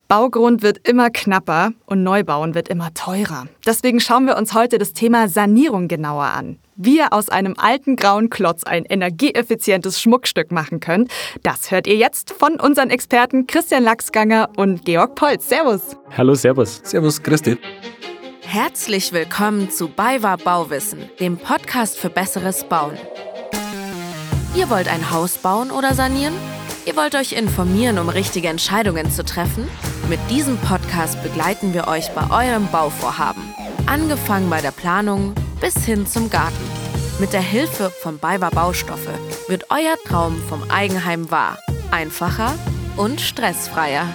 Baugrund wird immer knapper und Neubauen wird immer teurer. Deswegen schauen wir uns heute das Thema Sanierung genauer an. Wie ihr aus einem alten grauen Klotz ein energieeffizientes Schmuckstück machen könnt, das hört ihr jetzt von unseren Experten Christian Lachsganger und Georg Polz. Servus. Hallo, servus. Servus, grüß dich. Herzlich willkommen zu BayWa Bauwissen, dem Podcast für besseres Bauen. Ihr wollt ein Haus bauen oder sanieren? Ihr wollt euch informieren, um richtige Entscheidungen zu treffen? Mit diesem Podcast begleiten wir euch bei eurem Bauvorhaben. Angefangen bei der Planung bis hin zum Garten. Mit der Hilfe von BayWa Baustoffe wird euer Traum vom Eigenheim wahr. Einfacher und stressfreier.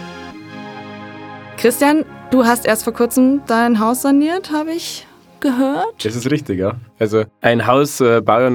Christian, du hast erst vor kurzem dein Haus saniert, habe ich gehört. Das ist richtig, ja. Also ein Haus, Baujahr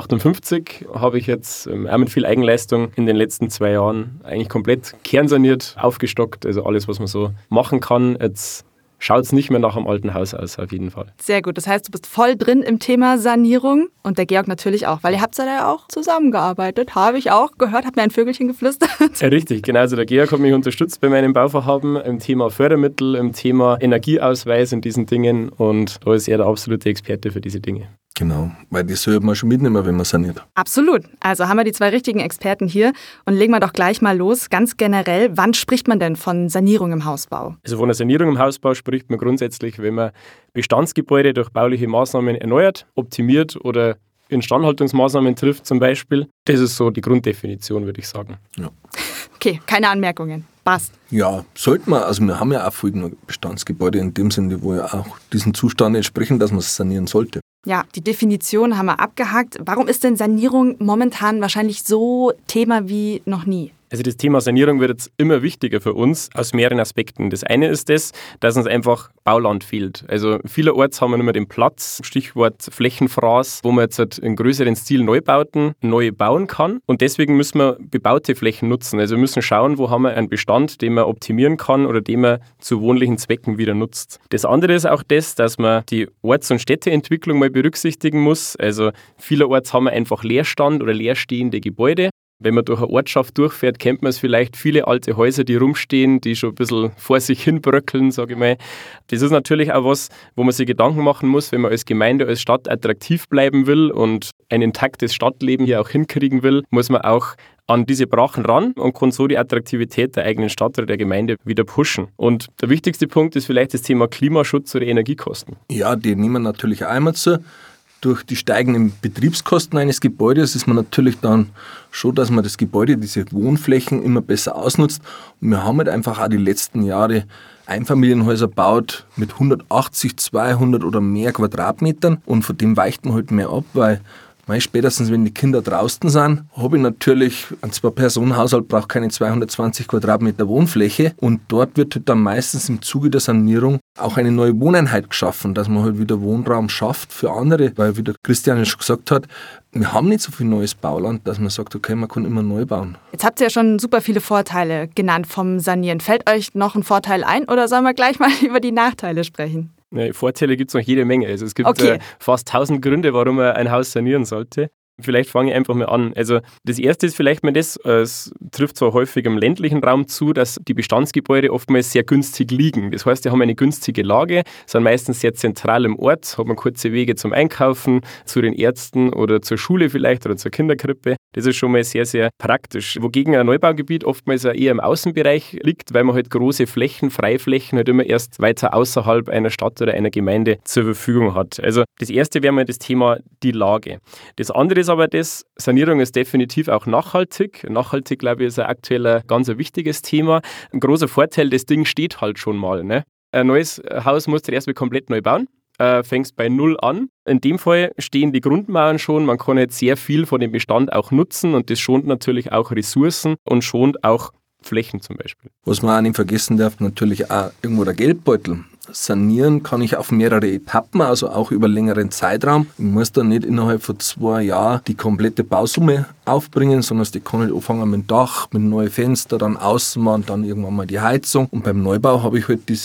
1958, habe ich jetzt auch mit viel Eigenleistung in den letzten 2 Jahren eigentlich komplett kernsaniert, aufgestockt. Also alles, was man so machen kann. Jetzt schaut es nicht mehr nach einem alten Haus aus, auf jeden Fall. Sehr gut, das heißt, du bist voll drin im Thema Sanierung und der Georg natürlich auch, weil ihr habt ja auch zusammengearbeitet, habe ich auch gehört, habt mir ein Vögelchen geflüstert. Ja, richtig, genau. Also der Georg hat mich unterstützt bei meinem Bauvorhaben im Thema Fördermittel, im Thema Energieausweis in diesen Dingen und da ist er der absolute Experte für diese Dinge. Genau, weil das sollte man schon mitnehmen, wenn man saniert. Absolut. Also haben wir die 2 richtigen Experten hier und legen wir doch gleich mal los. Ganz generell, wann spricht man denn von Sanierung im Hausbau? Also von einer Sanierung im Hausbau spricht man grundsätzlich, wenn man Bestandsgebäude durch bauliche Maßnahmen erneuert, optimiert oder Instandhaltungsmaßnahmen trifft zum Beispiel. Das ist so die Grunddefinition, würde ich sagen. Ja. Okay, keine Anmerkungen. Passt. Ja, sollte man. Also wir haben ja auch folgende Bestandsgebäude in dem Sinne, wo ja auch diesem Zustand entsprechen, dass man es sanieren sollte. Ja, die Definition haben wir abgehakt. Warum ist denn Sanierung momentan wahrscheinlich so Thema wie noch nie? Also das Thema Sanierung wird jetzt immer wichtiger für uns aus mehreren Aspekten. Das eine ist das, dass uns einfach Bauland fehlt. Also vielerorts haben wir nicht mehr den Platz, Stichwort Flächenfraß, wo man jetzt halt in größeren Stil Neubauten neu bauen kann. Und deswegen müssen wir bebaute Flächen nutzen. Also wir müssen schauen, wo haben wir einen Bestand, den man optimieren kann oder den man zu wohnlichen Zwecken wieder nutzt. Das andere ist auch das, dass man die Orts- und Städteentwicklung mal berücksichtigen muss. Also vielerorts haben wir einfach Leerstand oder leerstehende Gebäude. Wenn man durch eine Ortschaft durchfährt, kennt man es vielleicht, viele alte Häuser, die rumstehen, die schon ein bisschen vor sich hin bröckeln, sage ich mal. Das ist natürlich auch was, wo man sich Gedanken machen muss, wenn man als Gemeinde, als Stadt attraktiv bleiben will und ein intaktes Stadtleben hier auch hinkriegen will, muss man auch an diese Brachen ran und kann so die Attraktivität der eigenen Stadt oder der Gemeinde wieder pushen. Und der wichtigste Punkt ist vielleicht das Thema Klimaschutz oder Energiekosten. Ja, die nehmen natürlich auch einmal zu. Durch die steigenden Betriebskosten eines Gebäudes ist man natürlich dann schon, dass man das Gebäude, diese Wohnflächen immer besser ausnutzt. Und wir haben halt einfach auch die letzten Jahre Einfamilienhäuser gebaut mit 180, 200 oder mehr Quadratmetern und von dem weicht man halt mehr ab, weil spätestens wenn die Kinder draußen sind, habe ich natürlich, ein 2-Personen-Haushalt braucht keine 220 Quadratmeter Wohnfläche und dort wird halt dann meistens im Zuge der Sanierung auch eine neue Wohneinheit geschaffen, dass man halt wieder Wohnraum schafft für andere, weil wie der Christian schon gesagt hat, wir haben nicht so viel neues Bauland, dass man sagt, okay, man kann immer neu bauen. Jetzt habt ihr ja schon super viele Vorteile genannt vom Sanieren. Fällt euch noch ein Vorteil ein oder sollen wir gleich mal über die Nachteile sprechen? Ja, Vorteile gibt es noch jede Menge. Also es gibt fast 1000 Gründe, warum man ein Haus sanieren sollte. Vielleicht fange ich einfach mal an. Also das erste ist vielleicht mal das, es trifft zwar häufig im ländlichen Raum zu, dass die Bestandsgebäude oftmals sehr günstig liegen. Das heißt, die haben eine günstige Lage, sind meistens sehr zentral im Ort, hat man kurze Wege zum Einkaufen, zu den Ärzten oder zur Schule vielleicht oder zur Kinderkrippe. Das ist schon mal sehr, sehr praktisch. Wogegen ein Neubaugebiet oftmals eher im Außenbereich liegt, weil man halt große Flächen, Freiflächen halt immer erst weiter außerhalb einer Stadt oder einer Gemeinde zur Verfügung hat. Also das erste wäre mal das Thema die Lage. Das andere ist aber das, Sanierung ist definitiv auch nachhaltig. Nachhaltig, glaube ich, ist aktuell ein ganz wichtiges Thema. Ein großer Vorteil, das Ding steht halt schon mal. Ne? Ein neues Haus musst du erstmal komplett neu bauen. Fängst bei Null an. In dem Fall stehen die Grundmauern schon. Man kann jetzt sehr viel von dem Bestand auch nutzen und das schont natürlich auch Ressourcen und schont auch Flächen zum Beispiel. Was man auch nicht vergessen darf, natürlich auch irgendwo der Geldbeutel. Sanieren kann ich auf mehrere Etappen, also auch über längeren Zeitraum. Ich muss dann nicht innerhalb von 2 Jahren die komplette Bausumme aufbringen, sondern die kann halt anfangen mit dem Dach, mit neuen Fenstern, dann Außenwand, dann irgendwann mal die Heizung. Und beim Neubau habe ich halt dieses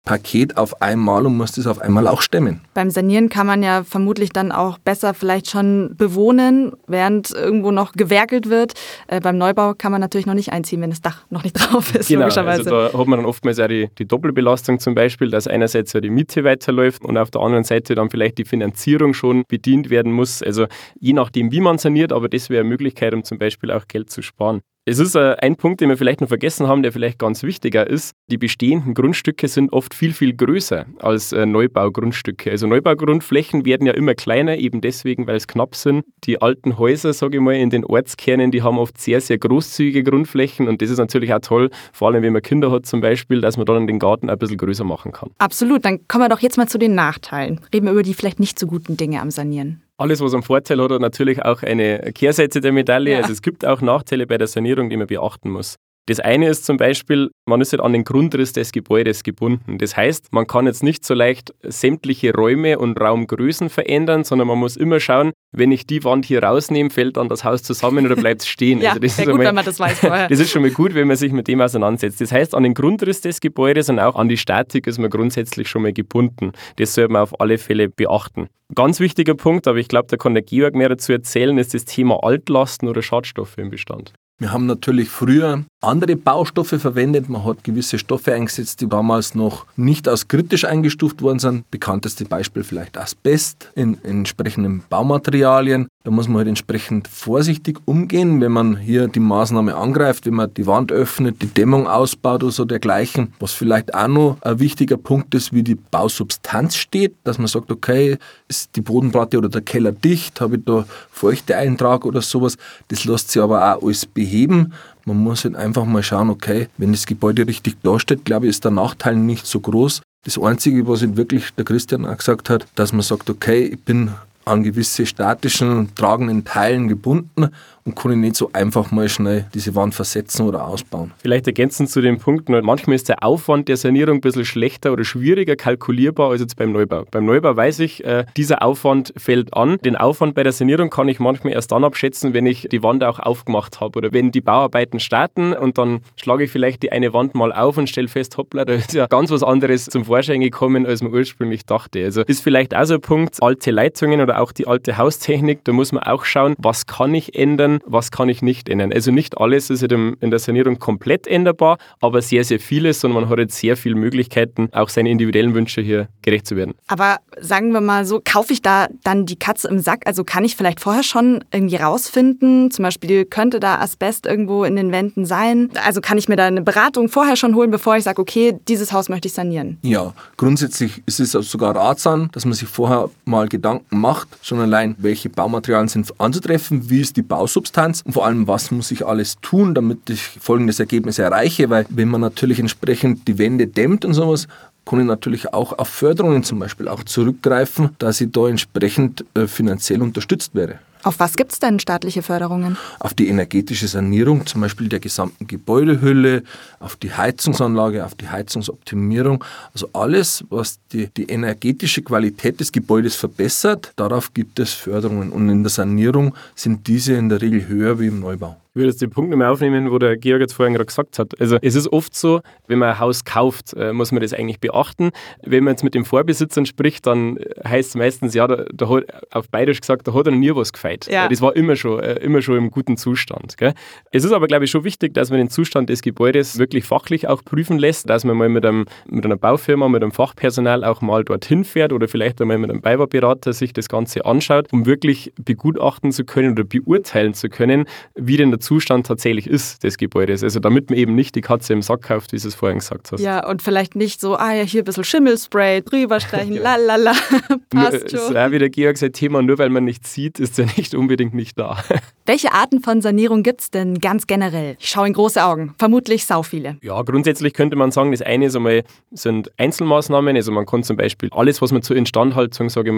Paket auf einmal und muss das auf einmal auch stemmen. Beim Sanieren kann man ja vermutlich dann auch besser vielleicht schon bewohnen, während irgendwo noch gewerkelt wird. Beim Neubau kann man natürlich noch nicht einziehen, wenn das Dach noch nicht drauf ist, genau, logischerweise. Also da hat man dann oftmals auch die Doppelbelastung zum Beispiel, dass einerseits ja die Miete weiterläuft und auf der anderen Seite dann vielleicht die Finanzierung schon bedient werden muss. Also je nachdem, wie man saniert, aber das wäre eine Möglichkeit, um zum Beispiel auch Geld zu sparen. Es ist ein Punkt, den wir vielleicht noch vergessen haben, der vielleicht ganz wichtiger ist. Die bestehenden Grundstücke sind oft viel, viel größer als Neubaugrundstücke. Also Neubaugrundflächen werden ja immer kleiner, eben deswegen, weil es knapp sind. Die alten Häuser, sage ich mal, in den Ortskernen, die haben oft sehr, sehr großzügige Grundflächen und das ist natürlich auch toll, vor allem wenn man Kinder hat zum Beispiel, dass man dann den Garten ein bisschen größer machen kann. Absolut, dann kommen wir doch jetzt mal zu den Nachteilen. Reden wir über die vielleicht nicht so guten Dinge am Sanieren. Alles, was einen Vorteil hat, hat natürlich auch eine Kehrseite der Medaille. Ja. Also es gibt auch Nachteile bei der Sanierung, die man beachten muss. Das eine ist zum Beispiel, man ist halt an den Grundriss des Gebäudes gebunden. Das heißt, man kann jetzt nicht so leicht sämtliche Räume und Raumgrößen verändern, sondern man muss immer schauen, wenn ich die Wand hier rausnehme, fällt dann das Haus zusammen oder bleibt es stehen. Ja, also das wäre ist gut, wenn man das weiß vorher. Das ist schon mal gut, wenn man sich mit dem auseinandersetzt. Das heißt, an den Grundriss des Gebäudes und auch an die Statik ist man grundsätzlich schon mal gebunden. Das sollte man auf alle Fälle beachten. Ganz wichtiger Punkt, aber ich glaube, da kann der Georg mehr dazu erzählen, ist das Thema Altlasten oder Schadstoffe im Bestand. Wir haben natürlich früher andere Baustoffe verwendet. Man hat gewisse Stoffe eingesetzt, die damals noch nicht als kritisch eingestuft worden sind. Bekannteste Beispiel vielleicht Asbest in entsprechenden Baumaterialien. Da muss man halt entsprechend vorsichtig umgehen, wenn man hier die Maßnahme angreift, wenn man die Wand öffnet, die Dämmung ausbaut oder so dergleichen. Was vielleicht auch noch ein wichtiger Punkt ist, wie die Bausubstanz steht, dass man sagt, okay, ist die Bodenplatte oder der Keller dicht, habe ich da Feuchteeintrag oder sowas. Das lässt sich aber auch alles beheben. Man muss halt einfach mal schauen, okay, wenn das Gebäude richtig dasteht, glaube ich, ist der Nachteil nicht so groß. Das Einzige, was halt wirklich der Christian auch gesagt hat, dass man sagt, okay, ich bin an gewisse statischen, tragenden Teilen gebunden und kann ich nicht so einfach mal schnell diese Wand versetzen oder ausbauen. Vielleicht ergänzend zu dem Punkt, manchmal ist der Aufwand der Sanierung ein bisschen schlechter oder schwieriger kalkulierbar als jetzt beim Neubau. Beim Neubau weiß ich, dieser Aufwand fällt an. Den Aufwand bei der Sanierung kann ich manchmal erst dann abschätzen, wenn ich die Wand auch aufgemacht habe oder wenn die Bauarbeiten starten und dann schlage ich vielleicht die eine Wand mal auf und stelle fest, hoppla, da ist ja ganz was anderes zum Vorschein gekommen, als man ursprünglich dachte. Also ist vielleicht auch so ein Punkt, alte Leitungen oder auch die alte Haustechnik, da muss man auch schauen, was kann ich ändern, was kann ich nicht ändern. Also nicht alles ist in der Sanierung komplett änderbar, aber sehr, sehr vieles und man hat jetzt sehr viele Möglichkeiten, auch seine individuellen Wünsche hier gerecht zu werden. Aber sagen wir mal so, kaufe ich da dann die Katze im Sack? Also kann ich vielleicht vorher schon irgendwie rausfinden, zum Beispiel könnte da Asbest irgendwo in den Wänden sein? Also kann ich mir da eine Beratung vorher schon holen, bevor ich sage, okay, dieses Haus möchte ich sanieren? Ja, grundsätzlich ist es sogar ratsam, dass man sich vorher mal Gedanken macht, schon allein, welche Baumaterialien sind anzutreffen, wie ist die Bausubstanz und vor allem, was muss ich alles tun, damit ich folgendes Ergebnis erreiche, weil wenn man natürlich entsprechend die Wände dämmt und sowas, kann ich natürlich auch auf Förderungen zum Beispiel auch zurückgreifen, dass ich da entsprechend finanziell unterstützt werde. Auf was gibt es denn staatliche Förderungen? Auf die energetische Sanierung, zum Beispiel der gesamten Gebäudehülle, auf die Heizungsanlage, auf die Heizungsoptimierung. Also alles, was die energetische Qualität des Gebäudes verbessert, darauf gibt es Förderungen. Und in der Sanierung sind diese in der Regel höher wie im Neubau. Ich würde jetzt den Punkt nochmal aufnehmen, wo der Georg jetzt vorhin gerade gesagt hat. Also es ist oft so, wenn man ein Haus kauft, muss man das eigentlich beachten. Wenn man jetzt mit den Vorbesitzern spricht, dann heißt es meistens, ja, da hat, auf Bayerisch gesagt, da hat er noch nie was gefeit. Ja. Das war immer schon im guten Zustand. Gell? Es ist aber, glaube ich, schon wichtig, dass man den Zustand des Gebäudes wirklich fachlich auch prüfen lässt, dass man mal mit einer Baufirma, mit einem Fachpersonal auch mal dorthin fährt oder vielleicht einmal mit einem BayWa-Berater sich das Ganze anschaut, um wirklich begutachten zu können oder beurteilen zu können, wie denn der Zustand tatsächlich ist des Gebäudes. Also damit man eben nicht die Katze im Sack kauft, wie du es vorhin gesagt hast. Ja, und vielleicht nicht so, ja, hier ein bisschen Schimmelspray, drüber streichen, lalala, passt schon. Ja, wie der Georg sein Thema, nur weil man nichts sieht, ist er nicht unbedingt nicht da. Welche Arten von Sanierung gibt es denn ganz generell? Ich schaue in große Augen, vermutlich sau viele. Ja, grundsätzlich könnte man sagen, das eine ist einmal, sind Einzelmaßnahmen, also man kann zum Beispiel alles, was man zur Instandhaltung, sage ich mal,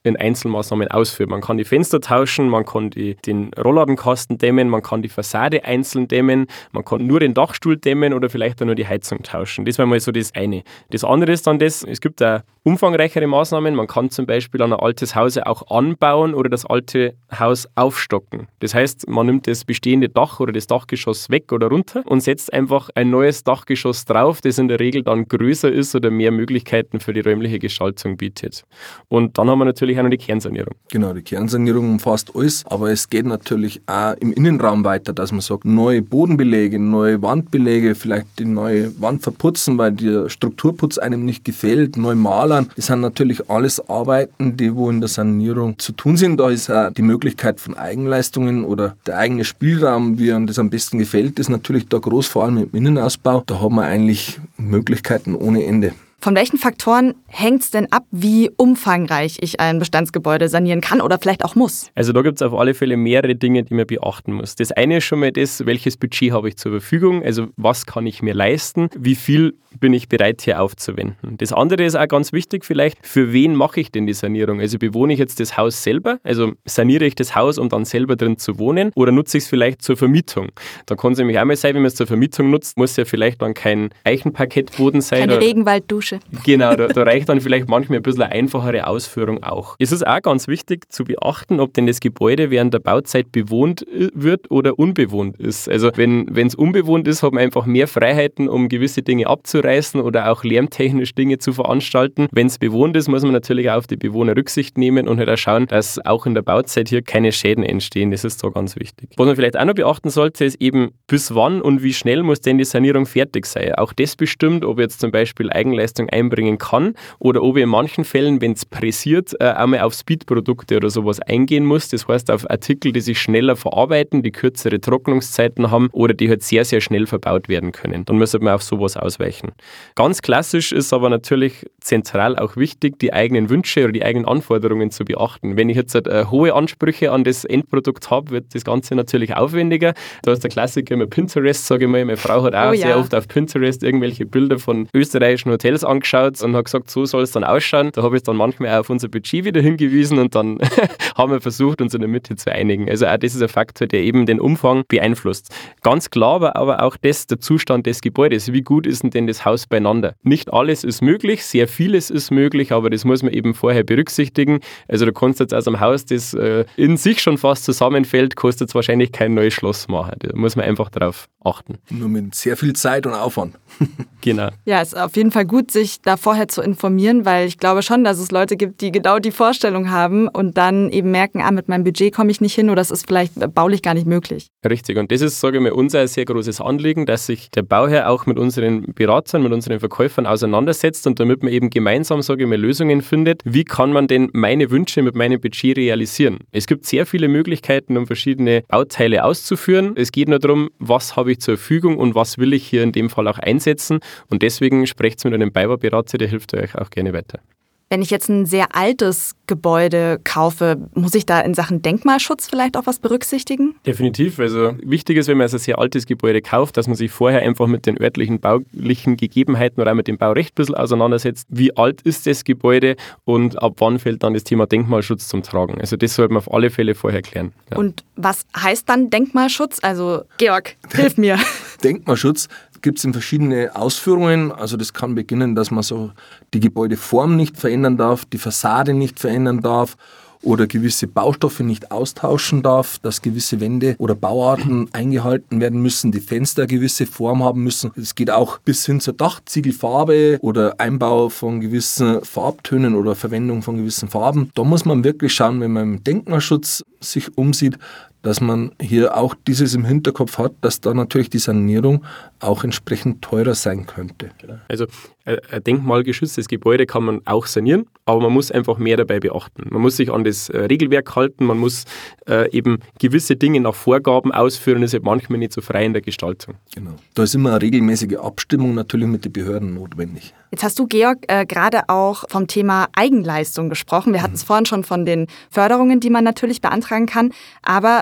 in Einzelmaßnahmen ausführt. Man kann die Fenster tauschen, man kann den Rollladenkasten dämmen, man kann die Fassade einzeln dämmen, man kann nur den Dachstuhl dämmen oder vielleicht auch nur die Heizung tauschen. Das wäre mal so das eine. Das andere ist dann es gibt da umfangreichere Maßnahmen. Man kann zum Beispiel ein altes Haus auch anbauen oder das alte Haus aufstocken. Das heißt, man nimmt das bestehende Dach oder das Dachgeschoss weg oder runter und setzt einfach ein neues Dachgeschoss drauf, das in der Regel dann größer ist oder mehr Möglichkeiten für die räumliche Gestaltung bietet. Und dann haben wir natürlich auch noch die Kernsanierung. Genau, die Kernsanierung umfasst alles, aber es geht natürlich auch im Innenraum weiter, dass man sagt, neue Bodenbeläge, neue Wandbeläge, vielleicht die neue Wand verputzen, weil der Strukturputz einem nicht gefällt, neu malern. Das sind natürlich alles Arbeiten, die wo in der Sanierung zu tun sind. Da ist auch die Möglichkeit von Eigenleistungen oder der eigene Spielraum, wie einem das am besten gefällt, ist natürlich da groß, vor allem im Innenausbau. Da haben wir eigentlich Möglichkeiten ohne Ende. Von welchen Faktoren hängt es denn ab, wie umfangreich ich ein Bestandsgebäude sanieren kann oder vielleicht auch muss? Also da gibt es auf alle Fälle mehrere Dinge, die man beachten muss. Das eine ist schon mal das, welches Budget habe ich zur Verfügung, also was kann ich mir leisten, wie viel bin ich bereit hier aufzuwenden. Das andere ist auch ganz wichtig vielleicht, für wen mache ich denn die Sanierung? Also bewohne ich jetzt das Haus selber, also saniere ich das Haus, um dann selber drin zu wohnen, oder nutze ich es vielleicht zur Vermietung? Da kann es nämlich auch mal sein, wenn man es zur Vermietung nutzt, muss ja vielleicht dann kein Eichenparkettboden sein. Keine Regenwalddusche. Genau, da reicht dann vielleicht manchmal ein bisschen eine einfachere Ausführung auch. Es ist auch ganz wichtig zu beachten, ob denn das Gebäude während der Bauzeit bewohnt wird oder unbewohnt ist. Also wenn es unbewohnt ist, hat man einfach mehr Freiheiten, um gewisse Dinge abzureißen oder auch lärmtechnisch Dinge zu veranstalten. Wenn es bewohnt ist, muss man natürlich auch auf die Bewohner Rücksicht nehmen und halt auch schauen, dass auch in der Bauzeit hier keine Schäden entstehen. Das ist da ganz wichtig. Was man vielleicht auch noch beachten sollte, ist eben, bis wann und wie schnell muss denn die Sanierung fertig sein. Auch das bestimmt, ob jetzt zum Beispiel Eigenleistung einbringen kann oder ob ich in manchen Fällen, wenn es pressiert, einmal auf Speedprodukte oder sowas eingehen muss. Das heißt auf Artikel, die sich schneller verarbeiten, die kürzere Trocknungszeiten haben oder die halt sehr, sehr schnell verbaut werden können. Dann müsste man auf sowas ausweichen. Ganz klassisch ist aber natürlich zentral auch wichtig, die eigenen Wünsche oder die eigenen Anforderungen zu beachten. Wenn ich jetzt hohe Ansprüche an das Endprodukt habe, wird das Ganze natürlich aufwendiger. Da ist der Klassiker immer Pinterest, sage ich mal. Meine Frau hat auch sehr oft auf Pinterest irgendwelche Bilder von österreichischen Hotels angeschaut und hat gesagt, so soll es dann ausschauen. Da habe ich dann manchmal auch auf unser Budget wieder hingewiesen und dann haben wir versucht, uns in der Mitte zu einigen. Also auch das ist ein Faktor, der eben den Umfang beeinflusst. Ganz klar war aber auch das, der Zustand des Gebäudes. Wie gut ist denn das Haus beieinander? Nicht alles ist möglich, sehr vieles ist möglich, aber das muss man eben vorher berücksichtigen. Also du kannst jetzt aus einem Haus, das in sich schon fast zusammenfällt, kostet es wahrscheinlich kein neues Schloss machen. Da muss man einfach drauf achten. Nur mit sehr viel Zeit und Aufwand. Genau. Ja, es ist auf jeden Fall gut, sich da vorher zu informieren, weil ich glaube schon, dass es Leute gibt, die genau die Vorstellung haben und dann eben merken, mit meinem Budget komme ich nicht hin oder das ist vielleicht baulich gar nicht möglich. Richtig. Und das ist, sage ich mal, unser sehr großes Anliegen, dass sich der Bauherr auch mit unseren Beratern, mit unseren Verkäufern auseinandersetzt und damit man eben gemeinsam, sage ich mal, Lösungen findet. Wie kann man denn meine Wünsche mit meinem Budget realisieren? Es gibt sehr viele Möglichkeiten, um verschiedene Bauteile auszuführen. Es geht nur darum, was habe ich zur Verfügung und was will ich hier in dem Fall auch einsetzen. Und deswegen sprecht mit einem Baubauberater, der hilft euch auch gerne weiter. Wenn ich jetzt ein sehr altes Gebäude kaufe, muss ich da in Sachen Denkmalschutz vielleicht auch was berücksichtigen? Definitiv. Also wichtig ist, wenn man ein sehr altes Gebäude kauft, dass man sich vorher einfach mit den örtlichen baulichen Gegebenheiten oder auch mit dem Baurecht ein bisschen auseinandersetzt. Wie alt ist das Gebäude und ab wann fällt dann das Thema Denkmalschutz zum Tragen? Also das sollte man auf alle Fälle vorher klären. Ja. Und was heißt dann Denkmalschutz? Also Georg, hilf mir. Denkmalschutz gibt es in verschiedene Ausführungen. Also das kann beginnen, dass man so die Gebäudeform nicht verändern darf, die Fassade nicht verändern darf oder gewisse Baustoffe nicht austauschen darf, dass gewisse Wände oder Bauarten eingehalten werden müssen, die Fenster eine gewisse Form haben müssen. Es geht auch bis hin zur Dachziegelfarbe oder Einbau von gewissen Farbtönen oder Verwendung von gewissen Farben. Da muss man wirklich schauen, wenn man im Denkmalschutz sich umsieht, dass man hier auch dieses im Hinterkopf hat, dass da natürlich die Sanierung auch entsprechend teurer sein könnte. Also ein denkmalgeschütztes Gebäude kann man auch sanieren, aber man muss einfach mehr dabei beachten. Man muss sich an das Regelwerk halten, man muss eben gewisse Dinge nach Vorgaben ausführen, das ist manchmal nicht so frei in der Gestaltung. Genau. Da ist immer eine regelmäßige Abstimmung natürlich mit den Behörden notwendig. Jetzt hast du, Georg, gerade auch vom Thema Eigenleistung gesprochen. Wir hatten es vorhin schon von den Förderungen, die man natürlich beantragen kann, aber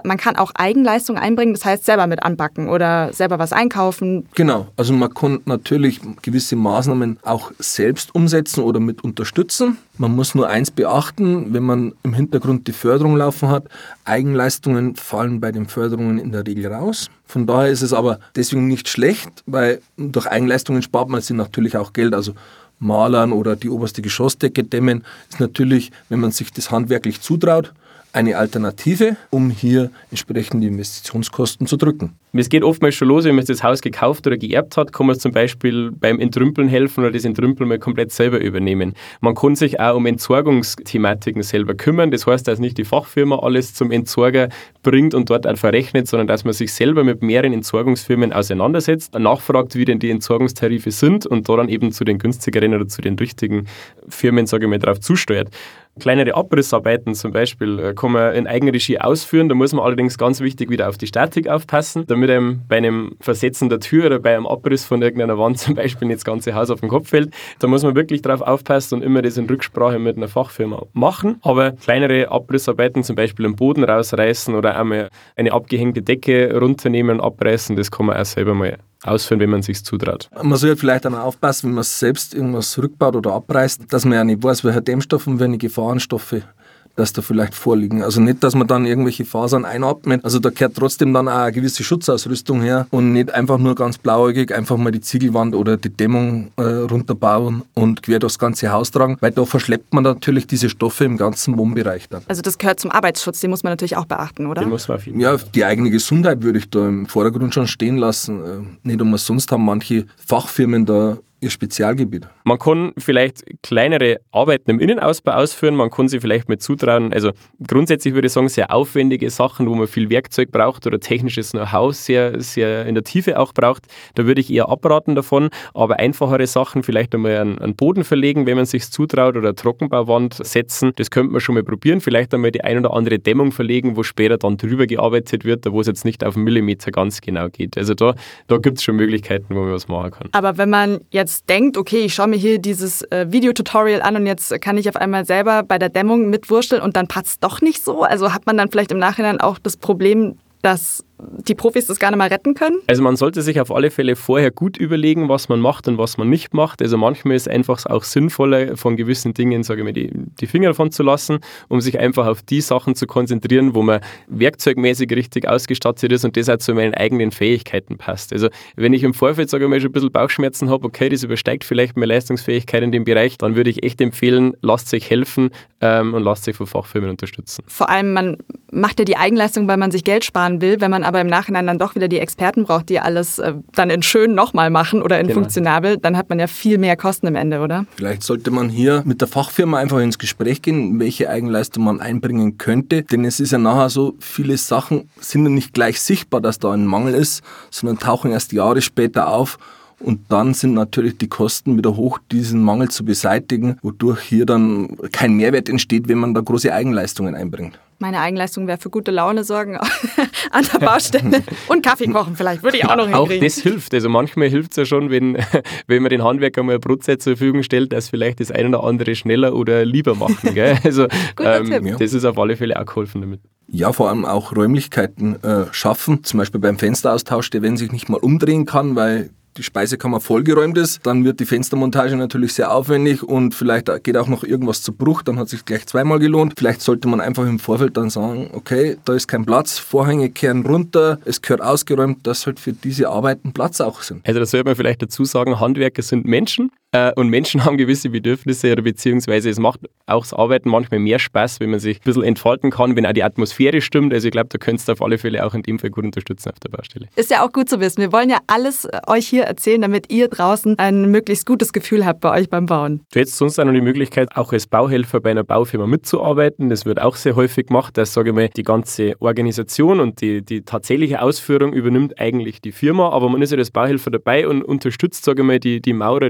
man kann auch Eigenleistung einbringen, das heißt selber mit anbacken oder selber was einkaufen. Genau, also man kann natürlich gewisse Maßnahmen auch selbst umsetzen oder mit unterstützen. Man muss nur eins beachten, wenn man im Hintergrund die Förderung laufen hat, Eigenleistungen fallen bei den Förderungen in der Regel raus. Von daher ist es aber deswegen nicht schlecht, weil durch Eigenleistungen spart man sich natürlich auch Geld. Also Malern oder die oberste Geschossdecke dämmen ist natürlich, wenn man sich das handwerklich zutraut, eine Alternative, um hier entsprechend die Investitionskosten zu drücken. Es geht oftmals schon los, wenn man das Haus gekauft oder geerbt hat, kann man zum Beispiel beim Entrümpeln helfen oder das Entrümpeln mal komplett selber übernehmen. Man kann sich auch um Entsorgungsthematiken selber kümmern. Das heißt, dass nicht die Fachfirma alles zum Entsorger bringt und dort auch verrechnet, sondern dass man sich selber mit mehreren Entsorgungsfirmen auseinandersetzt, nachfragt, wie denn die Entsorgungstarife sind und da dann eben zu den günstigeren oder zu den richtigen Firmen, sage ich mal, drauf zusteuert. Kleinere Abrissarbeiten zum Beispiel kann man in Eigenregie ausführen. Da muss man allerdings ganz wichtig wieder auf die Statik aufpassen, damit einem bei einem Versetzen der Tür oder bei einem Abriss von irgendeiner Wand zum Beispiel nicht das ganze Haus auf den Kopf fällt. Da muss man wirklich drauf aufpassen und immer das in Rücksprache mit einer Fachfirma machen. Aber kleinere Abrissarbeiten, zum Beispiel den Boden rausreißen oder einmal eine abgehängte Decke runternehmen und abreißen, das kann man auch selber mal ausführen, wenn man es sich zutraut. Man sollte vielleicht auch aufpassen, wenn man selbst irgendwas rückbaut oder abreißt, dass man ja nicht weiß, welcher Dämmstoff und welche Gefahrenstoffe dass da vielleicht vorliegen. Also nicht, dass man dann irgendwelche Fasern einatmet. Also da gehört trotzdem dann auch eine gewisse Schutzausrüstung her und nicht einfach nur ganz blauäugig einfach mal die Ziegelwand oder die Dämmung runterbauen und quer durchs ganze Haus tragen, weil da verschleppt man natürlich diese Stoffe im ganzen Wohnbereich dann. Also das gehört zum Arbeitsschutz, den muss man natürlich auch beachten, oder? Den muss man auf jeden Fall. Ja, die eigene Gesundheit würde ich da im Vordergrund schon stehen lassen. Nicht umsonst haben manche Fachfirmen da ihr Spezialgebiet. Man kann vielleicht kleinere Arbeiten im Innenausbau ausführen, man kann sich vielleicht mit zutrauen, also grundsätzlich würde ich sagen, sehr aufwendige Sachen, wo man viel Werkzeug braucht oder technisches Know-how sehr, sehr in der Tiefe auch braucht, da würde ich eher abraten davon, aber einfachere Sachen, vielleicht einmal einen Boden verlegen, wenn man es sich zutraut, oder eine Trockenbauwand setzen, das könnte man schon mal probieren, vielleicht einmal die ein oder andere Dämmung verlegen, wo später dann drüber gearbeitet wird, da wo es jetzt nicht auf einen Millimeter ganz genau geht. Also da gibt es schon Möglichkeiten, wo man was machen kann. Aber wenn man jetzt denkt, okay, ich schaue mir hier dieses Videotutorial an und jetzt kann ich auf einmal selber bei der Dämmung mitwursteln und dann passt es doch nicht so. Also hat man dann vielleicht im Nachhinein auch das Problem, dass die Profis das gar nicht mal retten können? Also man sollte sich auf alle Fälle vorher gut überlegen, was man macht und was man nicht macht. Also manchmal ist es einfach auch sinnvoller, von gewissen Dingen, sage ich mal, die Finger davon zu lassen, um sich einfach auf die Sachen zu konzentrieren, wo man werkzeugmäßig richtig ausgestattet ist und das auch zu meinen eigenen Fähigkeiten passt. Also wenn ich im Vorfeld, sage ich mal, schon ein bisschen Bauchschmerzen habe, okay, das übersteigt vielleicht meine Leistungsfähigkeit in dem Bereich, dann würde ich echt empfehlen, lasst euch helfen und lasst euch von Fachfirmen unterstützen. Vor allem, man macht ja die Eigenleistung, weil man sich Geld sparen will, wenn man aber im Nachhinein dann doch wieder die Experten braucht, die alles dann in schön nochmal machen oder in funktionabel, dann hat man ja viel mehr Kosten am Ende, oder? Vielleicht sollte man hier mit der Fachfirma einfach ins Gespräch gehen, welche Eigenleistung man einbringen könnte, denn es ist ja nachher so, viele Sachen sind ja nicht gleich sichtbar, dass da ein Mangel ist, sondern tauchen erst Jahre später auf. Und dann sind natürlich die Kosten wieder hoch, diesen Mangel zu beseitigen, wodurch hier dann kein Mehrwert entsteht, wenn man da große Eigenleistungen einbringt. Meine Eigenleistung wäre für gute Laune sorgen an der Baustelle und Kaffee kochen vielleicht, würde ich auch noch hinkriegen. Auch das hilft. Also manchmal hilft es ja schon, wenn man den Handwerker mal eine Brotzeit zur Verfügung stellt, dass vielleicht das eine oder andere schneller oder lieber machen. Gell? Also das ist auf alle Fälle auch geholfen damit. Ja, vor allem auch Räumlichkeiten schaffen, zum Beispiel beim Fensteraustausch, der wenn sich nicht mal umdrehen kann, weil die Speisekammer vollgeräumt ist, dann wird die Fenstermontage natürlich sehr aufwendig und vielleicht geht auch noch irgendwas zu Bruch, dann hat es sich gleich zweimal gelohnt. Vielleicht sollte man einfach im Vorfeld dann sagen, okay, da ist kein Platz, Vorhänge kehren runter, es gehört ausgeräumt, dass halt für diese Arbeiten Platz auch sind. Also da sollte man vielleicht dazu sagen, Handwerker sind Menschen. Und Menschen haben gewisse Bedürfnisse oder beziehungsweise es macht auch das Arbeiten manchmal mehr Spaß, wenn man sich ein bisschen entfalten kann, wenn auch die Atmosphäre stimmt. Also ich glaube, da könntest du auf alle Fälle auch in dem Fall gut unterstützen auf der Baustelle. Ist ja auch gut zu wissen. Wir wollen ja alles euch hier erzählen, damit ihr draußen ein möglichst gutes Gefühl habt bei euch beim Bauen. Du hättest sonst auch noch die Möglichkeit, auch als Bauhelfer bei einer Baufirma mitzuarbeiten. Das wird auch sehr häufig gemacht, dass, sage ich mal, die ganze Organisation und die tatsächliche Ausführung übernimmt eigentlich die Firma, aber man ist ja als Bauhelfer dabei und unterstützt, sage ich mal, die Maurer, die Zimmerer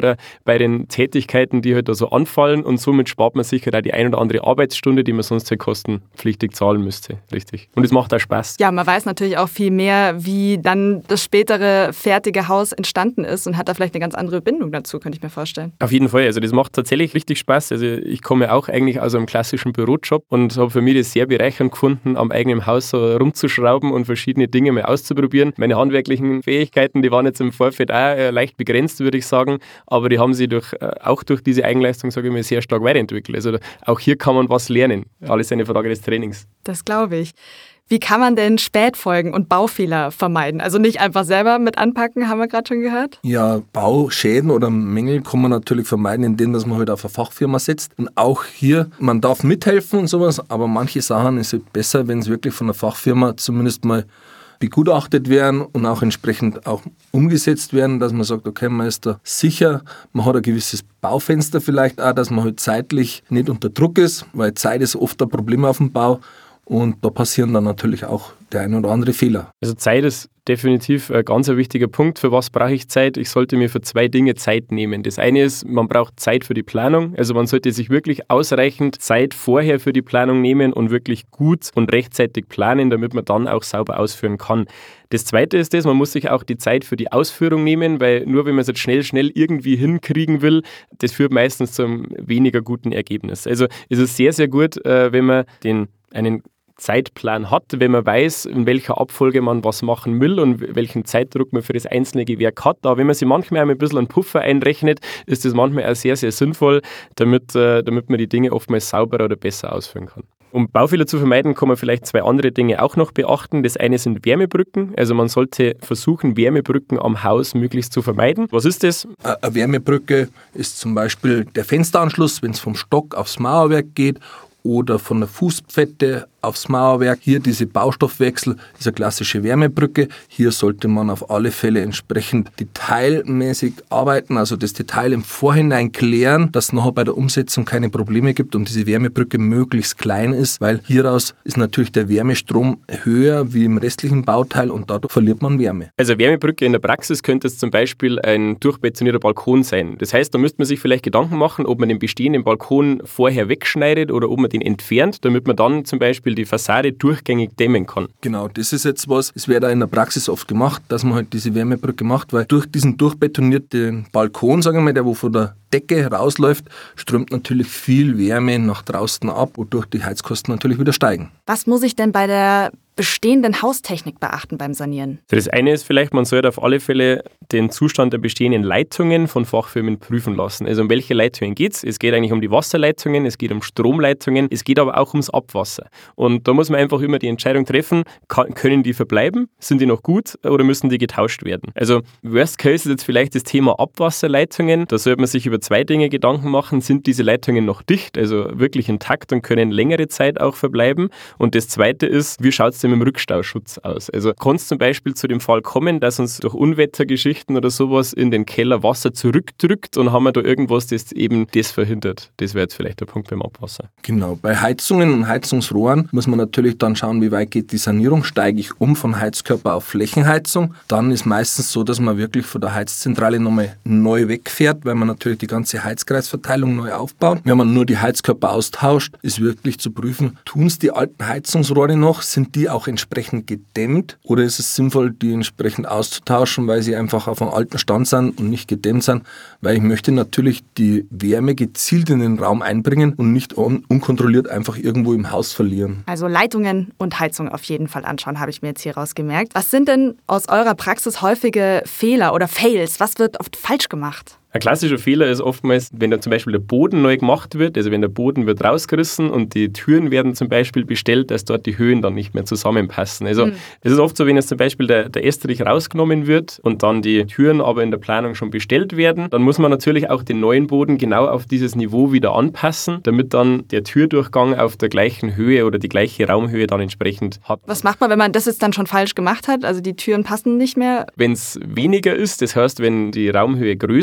sparen bei den Tätigkeiten, die halt da so anfallen und somit spart man sicher auch die ein oder andere Arbeitsstunde, die man sonst halt kostenpflichtig zahlen müsste. Richtig. Und es macht auch Spaß. Ja, man weiß natürlich auch viel mehr, wie dann das spätere fertige Haus entstanden ist und hat da vielleicht eine ganz andere Bindung dazu, könnte ich mir vorstellen. Auf jeden Fall. Also das macht tatsächlich richtig Spaß. Also ich komme auch eigentlich aus einem klassischen Bürojob und habe für mich das sehr bereichernd gefunden, am eigenen Haus so rumzuschrauben und verschiedene Dinge mal auszuprobieren. Meine handwerklichen Fähigkeiten, die waren jetzt im Vorfeld auch leicht begrenzt, würde ich sagen, aber die haben sich auch durch diese Eigenleistung, sage ich mal, sehr stark weiterentwickelt. Also auch hier kann man was lernen. Alles eine Frage des Trainings. Das glaube ich. Wie kann man denn Spätfolgen und Baufehler vermeiden? Also nicht einfach selber mit anpacken, haben wir gerade schon gehört? Ja, Bauschäden oder Mängel kann man natürlich vermeiden, indem dass man halt auf eine Fachfirma setzt. Und auch hier, man darf mithelfen und sowas, aber manche Sachen ist es besser, wenn es wirklich von der Fachfirma zumindest mal begutachtet werden und auch entsprechend auch umgesetzt werden, dass man sagt, okay, man ist da sicher, man hat ein gewisses Baufenster vielleicht auch, dass man halt zeitlich nicht unter Druck ist, weil Zeit ist oft ein Problem auf dem Bau. Und da passieren dann natürlich auch der ein oder andere Fehler. Also Zeit ist definitiv ein ganz wichtiger Punkt. Für was brauche ich Zeit? Ich sollte mir für 2 Dinge Zeit nehmen. Das eine ist, man braucht Zeit für die Planung. Also man sollte sich wirklich ausreichend Zeit vorher für die Planung nehmen und wirklich gut und rechtzeitig planen, damit man dann auch sauber ausführen kann. Das zweite ist man muss sich auch die Zeit für die Ausführung nehmen, weil nur wenn man es jetzt schnell irgendwie hinkriegen will, das führt meistens zu einem weniger guten Ergebnis. Also es ist sehr, sehr gut, wenn man einen Zeitplan hat, wenn man weiß, in welcher Abfolge man was machen will und welchen Zeitdruck man für das einzelne Gewerk hat. Aber wenn man sich manchmal ein bisschen einen Puffer einrechnet, ist das manchmal auch sehr, sehr sinnvoll, damit man die Dinge oftmals sauberer oder besser ausführen kann. Um Baufehler zu vermeiden, kann man vielleicht 2 andere Dinge auch noch beachten. Das eine sind Wärmebrücken. Also man sollte versuchen, Wärmebrücken am Haus möglichst zu vermeiden. Was ist das? Eine Wärmebrücke ist zum Beispiel der Fensteranschluss, wenn es vom Stock aufs Mauerwerk geht, oder von der Fußpfette aufs Mauerwerk. Hier diese Baustoffwechsel ist eine klassische Wärmebrücke. Hier sollte man auf alle Fälle entsprechend detailmäßig arbeiten, also das Detail im Vorhinein klären, dass es nachher bei der Umsetzung keine Probleme gibt und diese Wärmebrücke möglichst klein ist, weil hieraus ist natürlich der Wärmestrom höher wie im restlichen Bauteil und dadurch verliert man Wärme. Also Wärmebrücke in der Praxis könnte es zum Beispiel ein durchbetonierter Balkon sein. Das heißt, da müsste man sich vielleicht Gedanken machen, ob man den bestehenden Balkon vorher wegschneidet oder ob man den entfernt, damit man dann zum Beispiel die Fassade durchgängig dämmen kann. Genau, das ist jetzt was, es wird auch in der Praxis oft gemacht, dass man halt diese Wärmebrücke macht, weil durch diesen durchbetonierten Balkon, sagen wir mal, der wo von der Decke rausläuft, strömt natürlich viel Wärme nach draußen ab, wodurch die Heizkosten natürlich wieder steigen. Was muss ich denn bei der bestehenden Haustechnik beachten beim Sanieren? Das eine ist vielleicht, man sollte auf alle Fälle den Zustand der bestehenden Leitungen von Fachfirmen prüfen lassen. Also um welche Leitungen geht es? Es geht eigentlich um die Wasserleitungen, es geht um Stromleitungen, es geht aber auch ums Abwasser. Und da muss man einfach immer die Entscheidung treffen, können die verbleiben, sind die noch gut oder müssen die getauscht werden? Also Worst Case ist jetzt vielleicht das Thema Abwasserleitungen. Da sollte man sich über 2 Dinge Gedanken machen. Sind diese Leitungen noch dicht, also wirklich intakt und können längere Zeit auch verbleiben? Und das zweite ist, wie schaut es mit dem Rückstauschutz aus? Also kann es zum Beispiel zu dem Fall kommen, dass uns durch Unwettergeschichten oder sowas in den Keller Wasser zurückdrückt und haben wir da irgendwas, das eben das verhindert? Das wäre jetzt vielleicht der Punkt beim Abwasser. Genau, bei Heizungen und Heizungsrohren muss man natürlich dann schauen, wie weit geht die Sanierung. Steige ich um von Heizkörper auf Flächenheizung, dann ist meistens so, dass man wirklich von der Heizzentrale nochmal neu wegfährt, weil man natürlich die ganze Heizkreisverteilung neu aufbaut. Wenn man nur die Heizkörper austauscht, ist wirklich zu prüfen, tun es die alten Heizungsrohre noch, sind die auch entsprechend gedämmt oder ist es sinnvoll, die entsprechend auszutauschen, weil sie einfach auf einem alten Stand sind und nicht gedämmt sind, weil ich möchte natürlich die Wärme gezielt in den Raum einbringen und nicht unkontrolliert einfach irgendwo im Haus verlieren. Also Leitungen und Heizung auf jeden Fall anschauen, habe ich mir jetzt hier rausgemerkt. Was sind denn aus eurer Praxis häufige Fehler oder Fails? Was wird oft falsch gemacht? Ein klassischer Fehler ist oftmals, wenn da zum Beispiel der Boden neu gemacht wird, also wenn der Boden wird rausgerissen und die Türen werden zum Beispiel bestellt, dass dort die Höhen dann nicht mehr zusammenpassen. Also es ist oft so, wenn jetzt zum Beispiel der Estrich rausgenommen wird und dann die Türen aber in der Planung schon bestellt werden, dann muss man natürlich auch den neuen Boden genau auf dieses Niveau wieder anpassen, damit dann der Türdurchgang auf der gleichen Höhe oder die gleiche Raumhöhe dann entsprechend hat. Was macht man, wenn man das jetzt dann schon falsch gemacht hat? Also die Türen passen nicht mehr? Wenn es weniger ist, das heißt, wenn die Raumhöhe größer geworden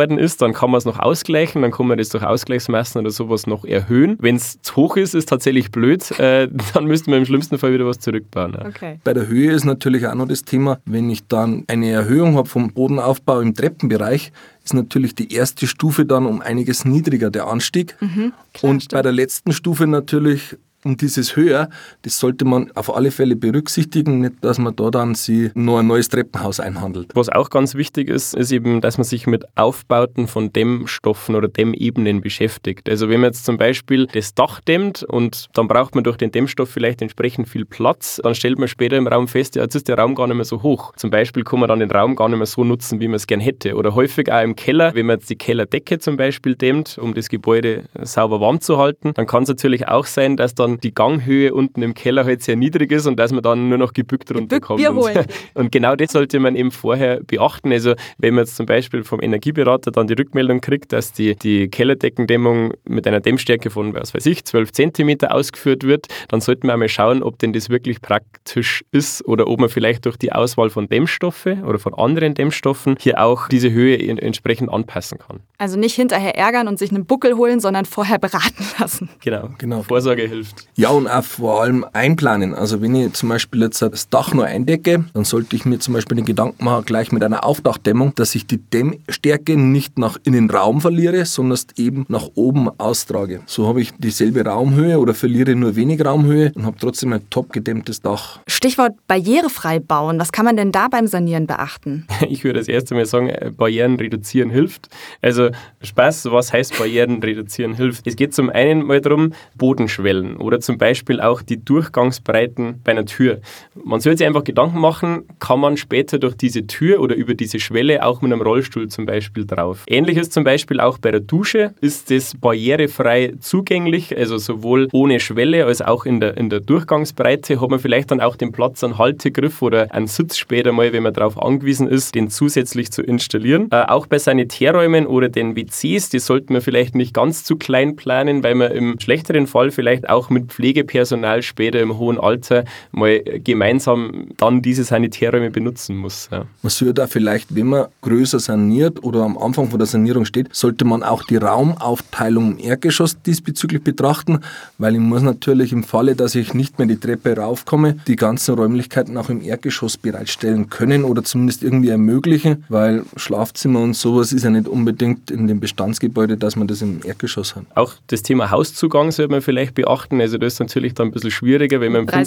worden ist, dann kann man es noch ausgleichen, dann kann man das durch Ausgleichsmassen oder sowas noch erhöhen. Wenn es zu hoch ist, ist tatsächlich blöd, dann müssten wir im schlimmsten Fall wieder was zurückbauen. Ja. Okay. Bei der Höhe ist natürlich auch noch das Thema, wenn ich dann eine Erhöhung habe vom Bodenaufbau im Treppenbereich, ist natürlich die erste Stufe dann um einiges niedriger, der Anstieg. Klar, und stimmt. bei der letzten Stufe natürlich um dieses höher, das sollte man auf alle Fälle berücksichtigen, nicht, dass man da dann sich noch ein neues Treppenhaus einhandelt. Was auch ganz wichtig ist, ist eben, dass man sich mit Aufbauten von Dämmstoffen oder Dämmebenen beschäftigt. Also wenn man jetzt zum Beispiel das Dach dämmt und dann braucht man durch den Dämmstoff vielleicht entsprechend viel Platz, dann stellt man später im Raum fest, ja, jetzt ist der Raum gar nicht mehr so hoch. Zum Beispiel kann man dann den Raum gar nicht mehr so nutzen, wie man es gern hätte. Oder häufig auch im Keller, wenn man jetzt die Kellerdecke zum Beispiel dämmt, um das Gebäude sauber warm zu halten, dann kann es natürlich auch sein, dass dann die Ganghöhe unten im Keller halt sehr niedrig ist und dass man dann nur noch gebückt runterkommt. Und genau das sollte man eben vorher beachten. Also wenn man jetzt zum Beispiel vom Energieberater dann die Rückmeldung kriegt, dass die Kellerdeckendämmung mit einer Dämmstärke von, 12 cm ausgeführt wird, dann sollte man einmal schauen, ob denn das wirklich praktisch ist oder ob man vielleicht durch die Auswahl von Dämmstoffe oder von anderen Dämmstoffen hier auch diese Höhe entsprechend anpassen kann. Also nicht hinterher ärgern und sich einen Buckel holen, sondern vorher beraten lassen. Genau. Vorsorge hilft. Ja, und auch vor allem einplanen. Also wenn ich zum Beispiel jetzt das Dach nur eindecke, dann sollte ich mir zum Beispiel den Gedanken machen, gleich mit einer Aufdachdämmung, dass ich die Dämmstärke nicht in den Raum verliere, sondern eben nach oben austrage. So habe ich dieselbe Raumhöhe oder verliere nur wenig Raumhöhe und habe trotzdem ein top gedämmtes Dach. Stichwort barrierefrei bauen. Was kann man denn da beim Sanieren beachten? Ich würde das erste Mal sagen, Barrieren reduzieren hilft. Also Spaß, was heißt Barrieren reduzieren hilft? Es geht zum einen mal darum, Bodenschwellen oder zum Beispiel auch die Durchgangsbreiten bei einer Tür. Man sollte sich einfach Gedanken machen, kann man später durch diese Tür oder über diese Schwelle auch mit einem Rollstuhl zum Beispiel drauf. Ähnlich ist zum Beispiel auch bei der Dusche, ist das barrierefrei zugänglich, also sowohl ohne Schwelle als auch in der Durchgangsbreite hat man vielleicht dann auch den Platz, einen Haltegriff oder einen Sitz später mal, wenn man darauf angewiesen ist, den zusätzlich zu installieren. Auch bei Sanitärräumen oder den WCs, die sollten wir vielleicht nicht ganz zu klein planen, weil man im schlechteren Fall vielleicht auch mit Pflegepersonal später im hohen Alter mal gemeinsam dann diese Sanitärräume benutzen muss. Ja. Man sollte da vielleicht, wenn man größer saniert oder am Anfang von der Sanierung steht, sollte man auch die Raumaufteilung im Erdgeschoss diesbezüglich betrachten, weil ich muss natürlich im Falle, dass ich nicht mehr die Treppe raufkomme, die ganzen Räumlichkeiten auch im Erdgeschoss bereitstellen können oder zumindest irgendwie ermöglichen, weil Schlafzimmer und sowas ist ja nicht unbedingt in dem Bestandsgebäude, dass man das im Erdgeschoss hat. Auch das Thema Hauszugang sollte man vielleicht beachten. Also das ist natürlich dann ein bisschen schwieriger, wenn man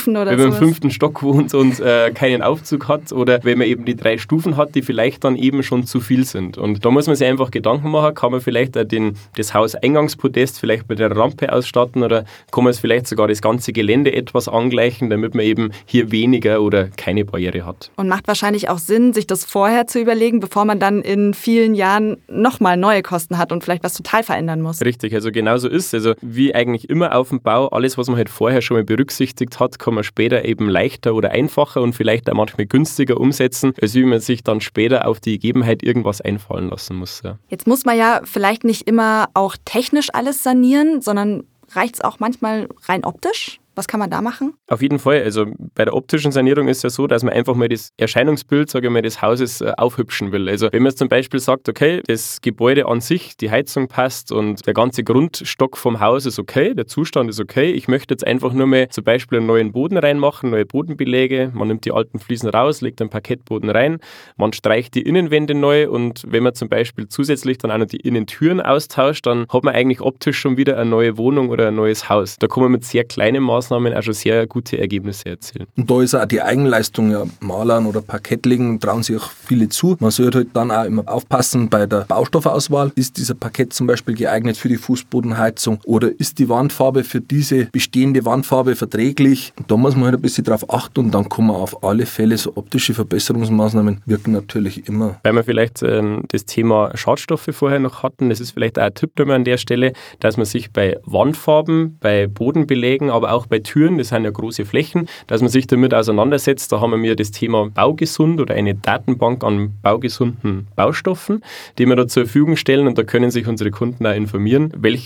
im 5. Stock wohnt und keinen Aufzug hat oder wenn man eben die 3 Stufen hat, die vielleicht dann eben schon zu viel sind. Und da muss man sich einfach Gedanken machen, kann man vielleicht auch das Hauseingangspodest vielleicht mit der Rampe ausstatten oder kann man es vielleicht sogar das ganze Gelände etwas angleichen, damit man eben hier weniger oder keine Barriere hat. Und macht wahrscheinlich auch Sinn, sich das vorher zu überlegen, bevor man dann in vielen Jahren nochmal neue Kosten hat und vielleicht was total verändern muss. Richtig, also genau so ist. Also wie eigentlich immer auf dem Bau, alles, was man halt vorher schon mal berücksichtigt hat, kann man später eben leichter oder einfacher und vielleicht auch manchmal günstiger umsetzen, als wie man sich dann später auf die Gegebenheit irgendwas einfallen lassen muss. Ja. Jetzt muss man ja vielleicht nicht immer auch technisch alles sanieren, sondern reicht es auch manchmal rein optisch? Was kann man da machen? Auf jeden Fall. Also bei der optischen Sanierung ist es ja so, dass man einfach mal das Erscheinungsbild, sage ich mal, des Hauses aufhübschen will. Also wenn man jetzt zum Beispiel sagt, okay, das Gebäude an sich, die Heizung passt und der ganze Grundstock vom Haus ist okay, der Zustand ist okay, ich möchte jetzt einfach nur mal zum Beispiel einen neuen Boden reinmachen, neue Bodenbeläge, man nimmt die alten Fliesen raus, legt einen Parkettboden rein, man streicht die Innenwände neu und wenn man zum Beispiel zusätzlich dann auch noch die Innentüren austauscht, dann hat man eigentlich optisch schon wieder eine neue Wohnung oder ein neues Haus. Da kann man mit sehr kleinen Maßnahmen auch schon sehr gute Ergebnisse erzielen. Und da ist auch die Eigenleistung, ja, Malern oder Parkettlegen trauen sich auch viele zu. Man sollte halt dann auch immer aufpassen bei der Baustoffauswahl. Ist dieser Parkett zum Beispiel geeignet für die Fußbodenheizung oder ist die Wandfarbe für diese bestehende Wandfarbe verträglich? Und da muss man halt ein bisschen drauf achten und dann kann man auf alle Fälle so optische Verbesserungsmaßnahmen wirken natürlich immer. Weil wir vielleicht das Thema Schadstoffe vorher noch hatten, das ist vielleicht auch ein Tipp an der Stelle, dass man sich bei Wandfarben, bei Bodenbelägen, aber auch bei Türen, das sind ja große Flächen, dass man sich damit auseinandersetzt. Da haben wir das Thema Baugesund oder eine Datenbank an baugesunden Baustoffen, die wir da zur Verfügung stellen und da können sich unsere Kunden auch informieren, welche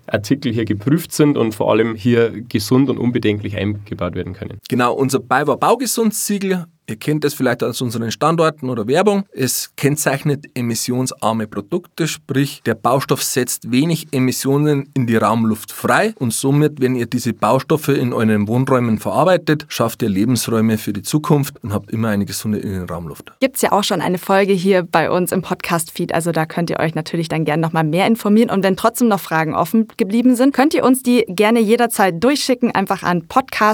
Artikel hier geprüft sind und vor allem hier gesund und unbedenklich eingebaut werden können. Genau, unser BayWa Baugesund-Siegel, ihr kennt das vielleicht aus unseren Standorten oder Werbung. Es kennzeichnet emissionsarme Produkte, sprich der Baustoff setzt wenig Emissionen in die Raumluft frei und somit, wenn ihr diese Baustoffe in euren Wohnräumen verarbeitet, schafft ihr Lebensräume für die Zukunft und habt immer eine gesunde Innenraumluft. Gibt es ja auch schon eine Folge hier bei uns im Podcast-Feed, also da könnt ihr euch natürlich dann gerne nochmal mehr informieren und wenn trotzdem noch Fragen offen geblieben sind, könnt ihr uns die gerne jederzeit durchschicken, einfach an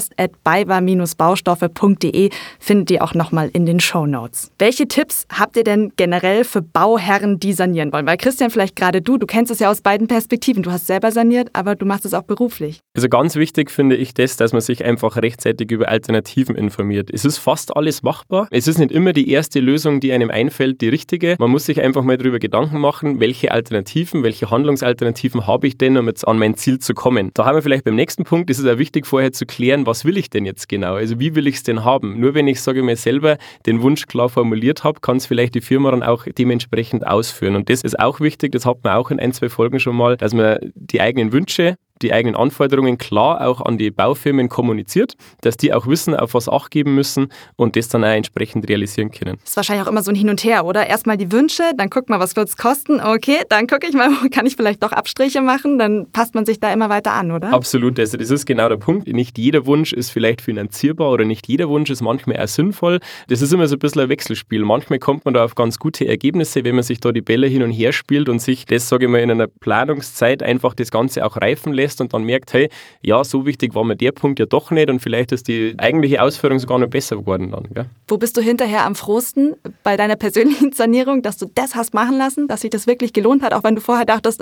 podcast@baywa-baustoffe.de, findet ihr auch nochmal in den Shownotes. Welche Tipps habt ihr denn generell für Bauherren, die sanieren wollen? Weil Christian, vielleicht gerade du kennst es ja aus beiden Perspektiven. Du hast selber saniert, aber du machst es auch beruflich. Also ganz wichtig finde ich das, dass man sich einfach rechtzeitig über Alternativen informiert. Es ist fast alles machbar. Es ist nicht immer die erste Lösung, die einem einfällt, die richtige. Man muss sich einfach mal darüber Gedanken machen, welche Alternativen, welche Handlungsalternativen habe ich denn, um jetzt an mein Ziel zu kommen. Da haben wir vielleicht beim nächsten Punkt, ist es auch wichtig, vorher zu klären, was will ich denn jetzt genau? Also wie will ich es denn haben? Nur wenn ich, sage ich mal, selber den Wunsch klar formuliert habe, kann es vielleicht die Firma dann auch dementsprechend ausführen. Und das ist auch wichtig, das hat man auch in 1-2 Folgen schon mal, dass man die eigenen Wünsche, die eigenen Anforderungen klar auch an die Baufirmen kommuniziert, dass die auch wissen, auf was Acht geben müssen und das dann auch entsprechend realisieren können. Das ist wahrscheinlich auch immer so ein Hin und Her, oder? Erstmal die Wünsche, dann guckt man, was wird es kosten, okay, dann gucke ich mal, kann ich vielleicht doch Abstriche machen, dann passt man sich da immer weiter an, oder? Absolut, also das ist genau der Punkt. Nicht jeder Wunsch ist vielleicht finanzierbar oder nicht jeder Wunsch ist manchmal auch sinnvoll. Das ist immer so ein bisschen ein Wechselspiel. Manchmal kommt man da auf ganz gute Ergebnisse, wenn man sich da die Bälle hin und her spielt und sich das, sage ich mal, in einer Planungszeit einfach das Ganze auch reifen lässt und dann merkt, hey, ja, so wichtig war mir der Punkt ja doch nicht und vielleicht ist die eigentliche Ausführung sogar noch besser geworden dann. Gell? Wo bist du hinterher am frohsten bei deiner persönlichen Sanierung, dass du das hast machen lassen, dass sich das wirklich gelohnt hat, auch wenn du vorher dachtest,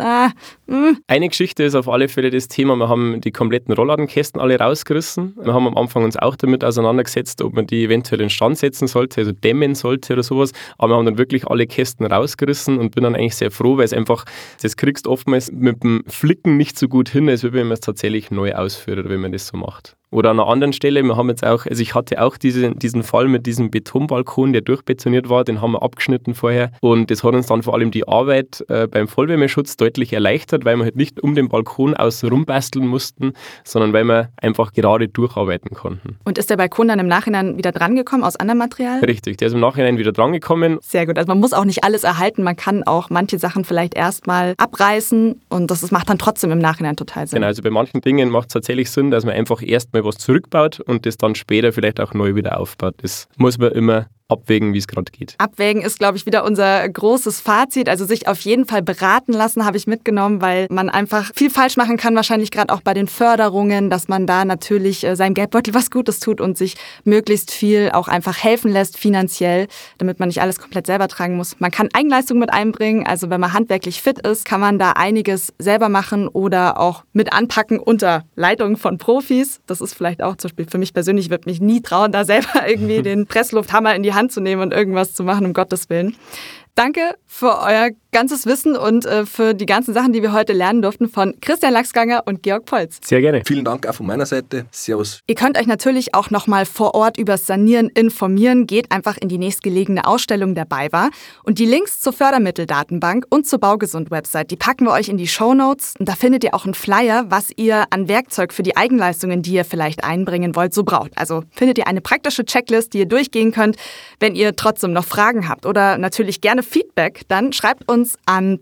Eine Geschichte ist auf alle Fälle das Thema, wir haben die kompletten Rollladenkästen alle rausgerissen. Wir haben am Anfang uns auch damit auseinandergesetzt, ob man die eventuell in Stand setzen sollte, also dämmen sollte oder sowas, aber wir haben dann wirklich alle Kästen rausgerissen und bin dann eigentlich sehr froh, weil es einfach, das kriegst du oftmals mit dem Flicken nicht so gut hin, als wenn man es tatsächlich neu ausführt, wenn man das so macht. Oder an einer anderen Stelle, wir haben jetzt auch, also ich hatte auch diesen Fall mit diesem Betonbalkon, der durchbetoniert war, den haben wir abgeschnitten vorher und das hat uns dann vor allem die Arbeit beim Vollwärmeschutz deutlich erleichtert, weil wir halt nicht um den Balkon außen rumbasteln mussten, sondern weil wir einfach gerade durcharbeiten konnten. Und ist der Balkon dann im Nachhinein wieder drangekommen aus anderem Material? Richtig, der ist im Nachhinein wieder drangekommen. Sehr gut, also man muss auch nicht alles erhalten, man kann auch manche Sachen vielleicht erstmal abreißen und das macht dann trotzdem im Nachhinein total Sinn. Genau, also bei manchen Dingen macht es tatsächlich Sinn, dass man einfach erstmal was zurückbaut und das dann später vielleicht auch neu wieder aufbaut. Das muss man immer abwägen, wie es gerade geht. Abwägen ist, glaube ich, wieder unser großes Fazit. Also sich auf jeden Fall beraten lassen, habe ich mitgenommen, weil man einfach viel falsch machen kann, wahrscheinlich gerade auch bei den Förderungen, dass man da natürlich seinem Geldbeutel was Gutes tut und sich möglichst viel auch einfach helfen lässt finanziell, damit man nicht alles komplett selber tragen muss. Man kann Eigenleistung mit einbringen, also wenn man handwerklich fit ist, kann man da einiges selber machen oder auch mit anpacken unter Leitung von Profis. Das ist vielleicht auch zum Beispiel für mich persönlich, ich würde mich nie trauen, da selber irgendwie den Presslufthammer in die Hand zu nehmen und irgendwas zu machen, um Gottes Willen. Danke für euer ganzes Wissen und für die ganzen Sachen, die wir heute lernen durften von Christian Lachsganger und Georg Polz. Sehr gerne. Vielen Dank auch von meiner Seite. Servus. Ihr könnt euch natürlich auch nochmal vor Ort über das Sanieren informieren. Geht einfach in die nächstgelegene Ausstellung der BayWa. Und die Links zur Fördermitteldatenbank und zur Baugesund-Website, die packen wir euch in die Shownotes. Und da findet ihr auch einen Flyer, was ihr an Werkzeug für die Eigenleistungen, die ihr vielleicht einbringen wollt, so braucht. Also findet ihr eine praktische Checklist, die ihr durchgehen könnt. Wenn ihr trotzdem noch Fragen habt oder natürlich gerne Feedback, dann schreibt uns an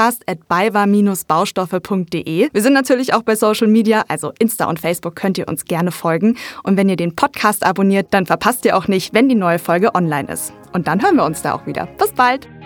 podcast@baywa-baustoffe.de. Wir sind natürlich auch bei Social Media, also Insta und Facebook könnt ihr uns gerne folgen. Und wenn ihr den Podcast abonniert, dann verpasst ihr auch nicht, wenn die neue Folge online ist. Und dann hören wir uns da auch wieder. Bis bald!